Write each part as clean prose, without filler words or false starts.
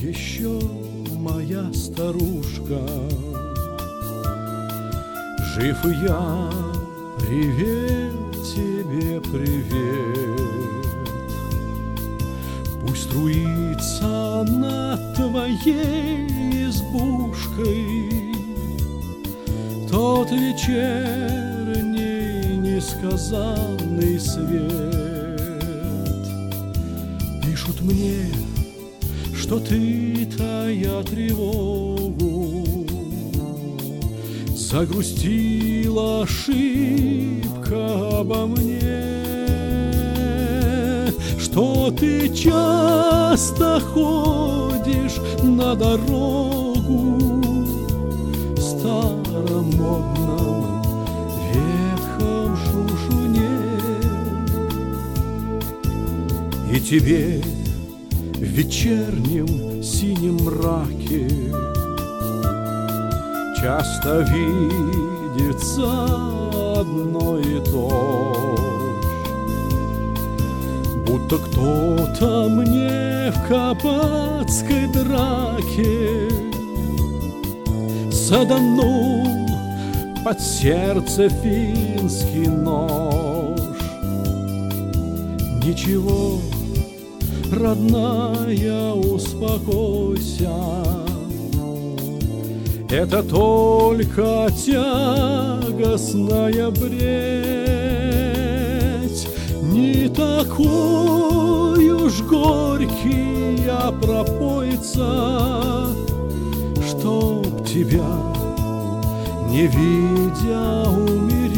еще моя старушка. Жив и я, привет тебе, привет. Пусть струится над твоей избушкой тот вечерний несказанный свет. Пишут мне, что ты, тая тревогу, загрустила шибко обо мне, что ты часто ходишь на дорогу в старомодном ветхом шушуне, и тебе в вечернем синем мраке часто видится одно и то же, будто кто-то мне в кабацкой драке саданул под сердце финский нож. Ничего, родная, успокойся, это только тягостная бредь. Не такой уж горький я пропойца, чтоб тебя, не видя, умереть.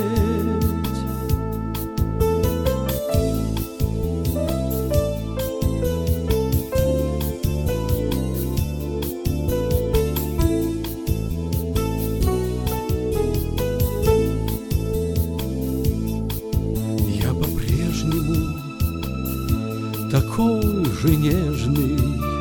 Такой же нежный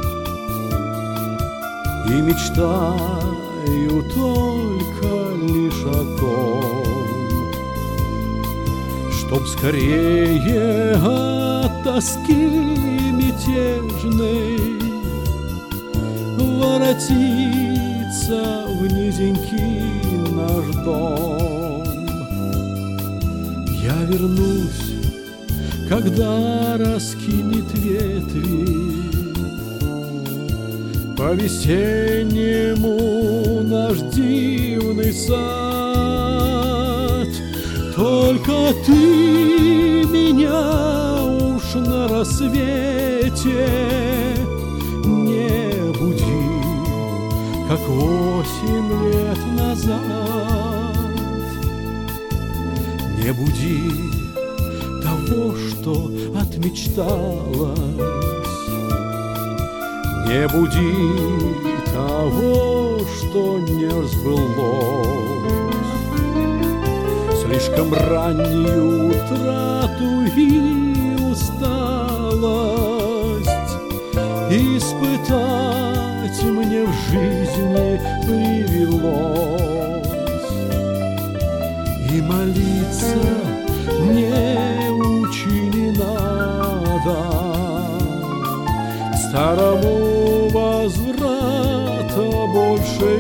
и мечтаю только лишь о том, чтоб скорее от тоски мятежной воротиться в низенький наш дом. Я вернусь, когда раскинет ветви по-весеннему наш дивный сад. Только ты меня уж на рассвете не буди, как 8 лет назад. Не буди того, что отмечталось, не буди того, что не сбылось. Слишком раннюю утрату и усталость испытать мне в жизни привелось. И молиться не учи, не надо, к старому возврата больше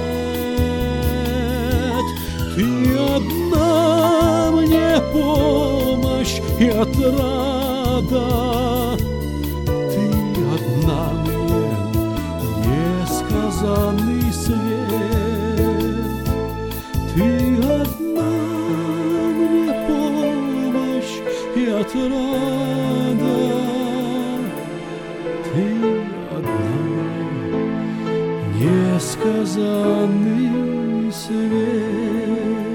нет. Ты одна мне помощь и отрада, ты одна мне несказанный свет, ты одна и отрада, ты одна несказанный свет.